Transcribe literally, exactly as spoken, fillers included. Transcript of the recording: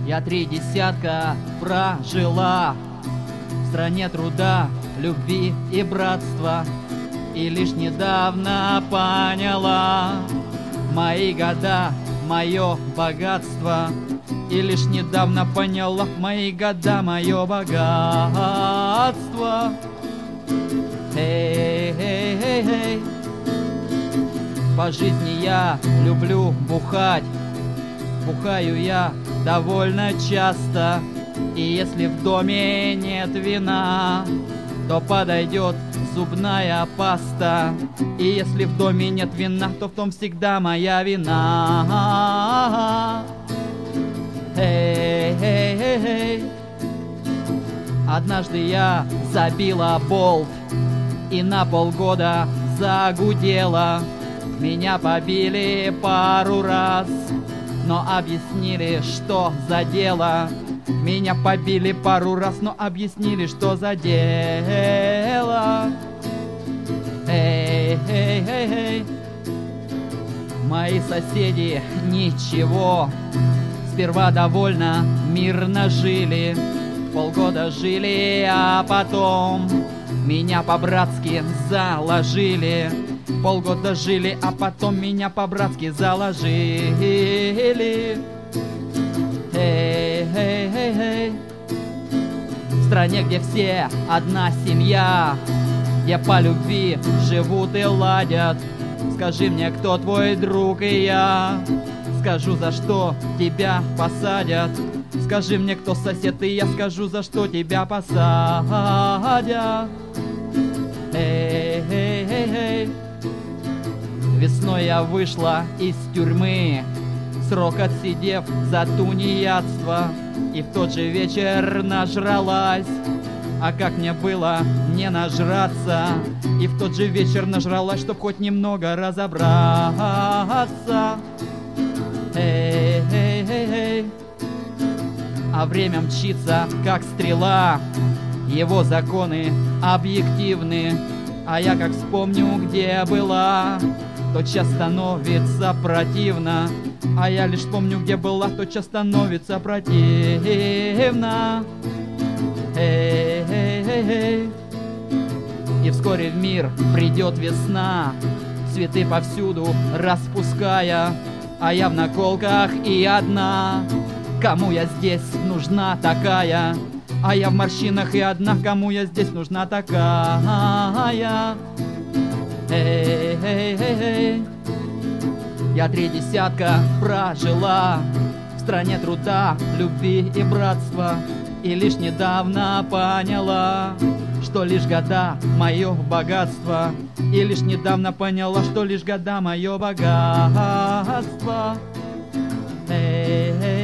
Я три десятка прожила в стране труда, любви и братства, и лишь недавно поняла мои года, мое богатство. И лишь недавно поняла мои года, мое богатство. Эй-эй-эй-эй. По жизни я люблю бухать, бухаю я довольно часто. И если в доме нет вина, то подойдет зубная паста. И если в доме нет вина, то в том всегда моя вина. Эй-эй-эй-эй. Однажды я забила болт и на полгода загудела. Меня побили пару раз, но объяснили, что за дело. Меня побили пару раз, но объяснили, что за дело. Эй-эй-эй-эй. Мои соседи ничего, сперва довольно мирно жили. Полгода жили, а потом меня по-братски заложили. Полгода жили, а потом меня по-братски заложили. Эй-эй-эй-эй. В стране, где все одна семья, где по любви живут и ладят. Скажи мне, кто твой друг, и я скажу, за что тебя посадят. Скажи мне, кто сосед, и я скажу, за что тебя посадят. Эй-эй-эй-эй. Весной я вышла из тюрьмы, срок отсидев за тунеядство, и в тот же вечер нажралась. А как мне было не нажраться? И в тот же вечер нажралась, чтоб хоть немного разобраться. Эй-эй-эй-эй. А время мчится, как стрела, его законы объективны. А я как вспомню, где была, тотчас становится противно. А я лишь помню, где была, тотчас становится противно. Эй-эй-эй-эй. И вскоре в мир придет весна, цветы повсюду распуская, а я в наколках и одна. Кому я здесь нужна такая? А я в морщинах и одна. Кому я здесь нужна такая? Эй-эй-эй-эй. Я три десятка прожила в стране труда, любви и братства, и лишь недавно поняла, что лишь года мое богатство. И лишь недавно поняла, что лишь года мое богатство. Эй-эй.